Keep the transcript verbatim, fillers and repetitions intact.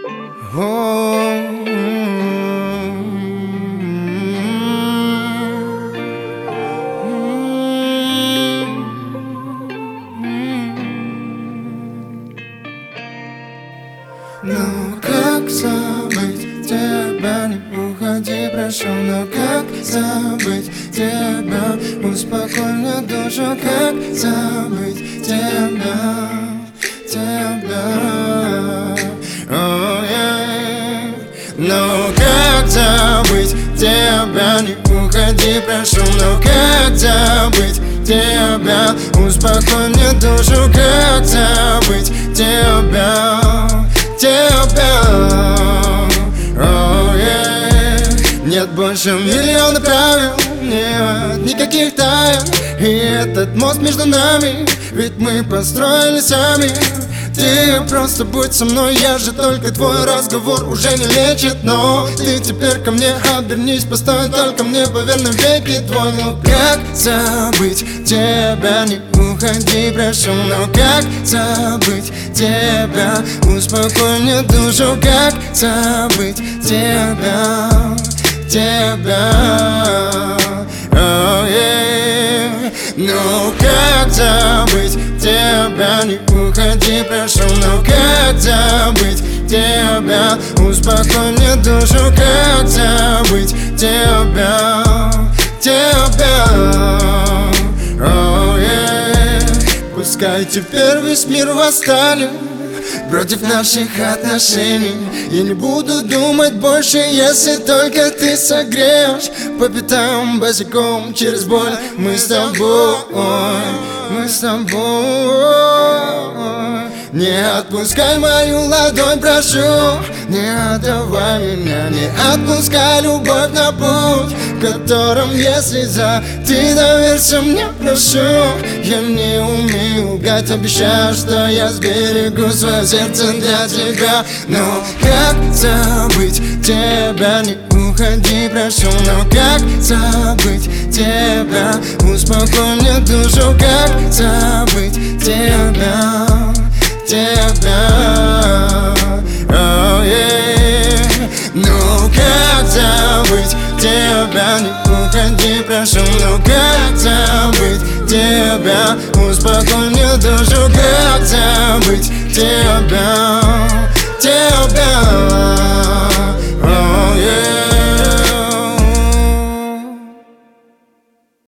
Ну как забыть тебя, не уходи, прошу. Но как забыть тебя, успокой мне душу. Как забыть тебя, тебя, oh, yeah. Ну как забыть тебя, не уходи, прошу. Но как забыть тебя, успокой мне душу. Как забыть тебя, тебя, oh, yeah. Нет больше миллиона правил, нет никаких тайн. И этот мост между нами, ведь мы построили сами. Ты просто будь со мной, я же только твой разговор уже не лечит. Но ты теперь ко мне обернись, постой только мне, поверь, навеки твой. Ну как забыть тебя, не уходи, прошу. Но как забыть тебя, успокой мне душу. Как забыть тебя, тебя, oh, yeah. Ну как забыть тебя, не уходи, прошу. Ну как забыть тебя, успокой мне душу. Как забыть тебя, тебя, oh, yeah. Пускай теперь весь мир восстанет против наших отношений. Я не буду думать больше, если только ты согреешь по пятам босиком через боль. Мы с тобой, мы с тобой. Не отпускай мою ладонь, прошу. Не отдавай меня, не отпускай любовь на путь, в котором есть слеза. Ты доверься мне, прошу. Я не умею лгать, обещаю, что я сберегу свое сердце для тебя. Но как забыть тебя, не уходи, прошу. Но как забыть тебя, успокой мне душу. Как забыть тебя, тебя, oh, yeah. Ну как забыть тебя, не уходи, прошу. Ну как забыть тебя, успокой мне душу. Как забыть тебя,